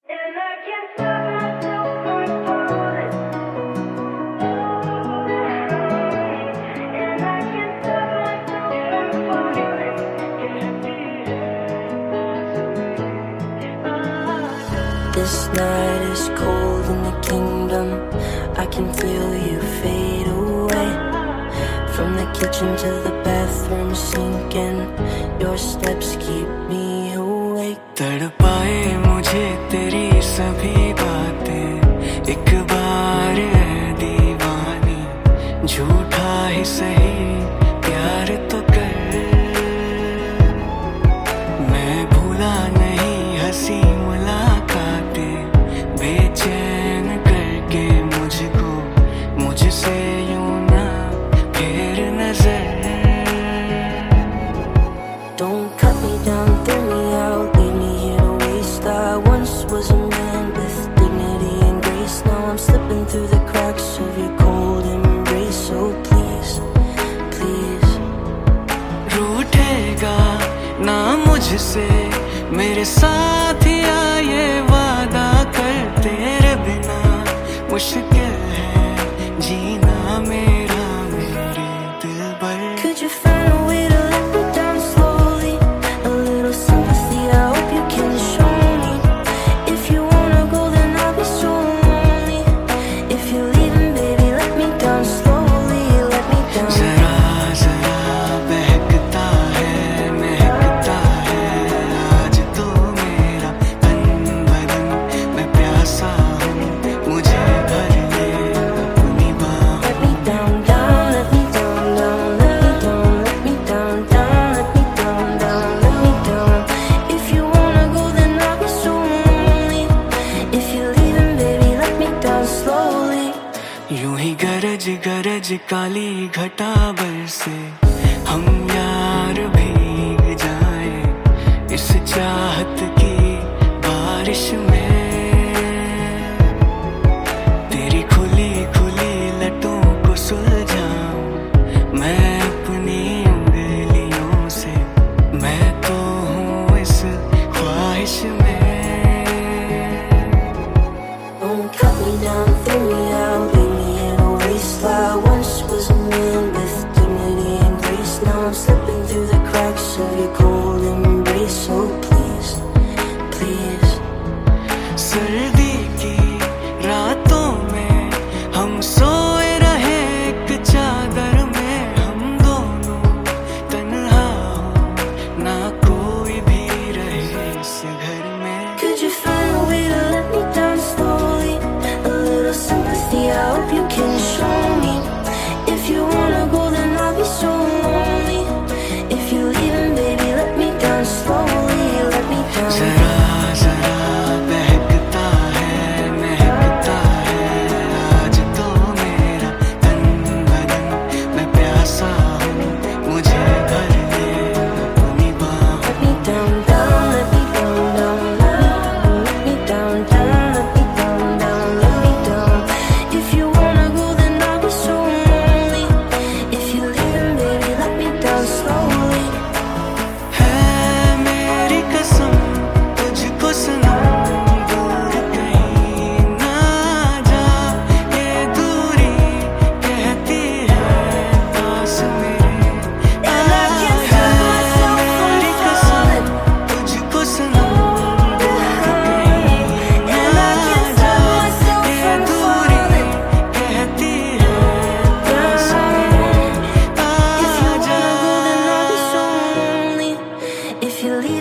And I can't stop myself from falling. And I can't stop myself from falling. This night is cold in the kingdom. I can feel you fade away. From the kitchen to the bathroom sinking. Your steps keep me awake. तड़पाए मुझे तेरी सभी बातें, एक बार है दीवानी, झूठा ही सही प्यार तो कर। मैं भूला नहीं हंसी मुलाकातें, बेचैन करके मुझको मुझसे यूं ना फेर नजर। Don't cut me down, throw me out, leave me here to waste. I once was a man with dignity and grace. Now I'm slipping through the cracks of your cold embrace. So please, please. रूठेगा ना मुझसे मेरे साथिया, ये वादा कर, तेरे बिना मुश्किल है जीना मेरा मेरे दिलबर। Could you find a way to let me down slowly? A little sympathy, I hope you can show me. If you wanna go, then I'll be so lonely. If you're leaving, baby, let me down slowly, let me down. जरा जरा महकता है आज तो मेरा तन बदन, मैं प्यासा हूँ, मुझे भर ले अपनी बाहों। Let me down, down, let me down, down, let me down, let me down, down, let me down, down, let me down. If you wanna go, then I'll be so lonely. If you're leaving, baby, let me down slowly. यूं ही गरज गरज काली घटा बरसे, हम यार भीग जाए इस चाहत की बारिश में। तेरी खुली खुली लटों को सुलझाऊं मैं अपनी उंगलियों से, मैं तो हूँ इस ख्वाहिश में। Don't cut me down, throw me out, leave me in a waste. I once was a man with dignity and grace. Now I'm slipping through the cracks of your cold embrace. So please, please. सर्दी की रातों में हम सोए रहे एक चादर में, हम दोनों तन्हा हो ना कोई भी रहे इस घर में। Could you find a way to let me down slowly? A little sympathy, I hope you can show me. If you wanna go, then I'll be so lonely. If you're leaving, baby, let me down slowly, let me down. जरा जरा महकता है आज तो मेरा तन बदन, मैं प्यासा हूँ, मुझे भर ले अपनी बाहों। Let me down, down, let me down, down, let me down, down, let me down, down, let me down. If you wanna go, then I'll be so lonely. If you're leaving, baby, let me down slowly. है मेरी कसम तुझको सनम, दूर कहीं ना जा, ये दूरी कहती है पास मेरे आ। है मेरी कसम तुझको सनम, दूर कहीं ना जा, ये दूरी कहती है पास मेरे आ If you जा। wanna go, then I'll be so lonely. If you're leaving,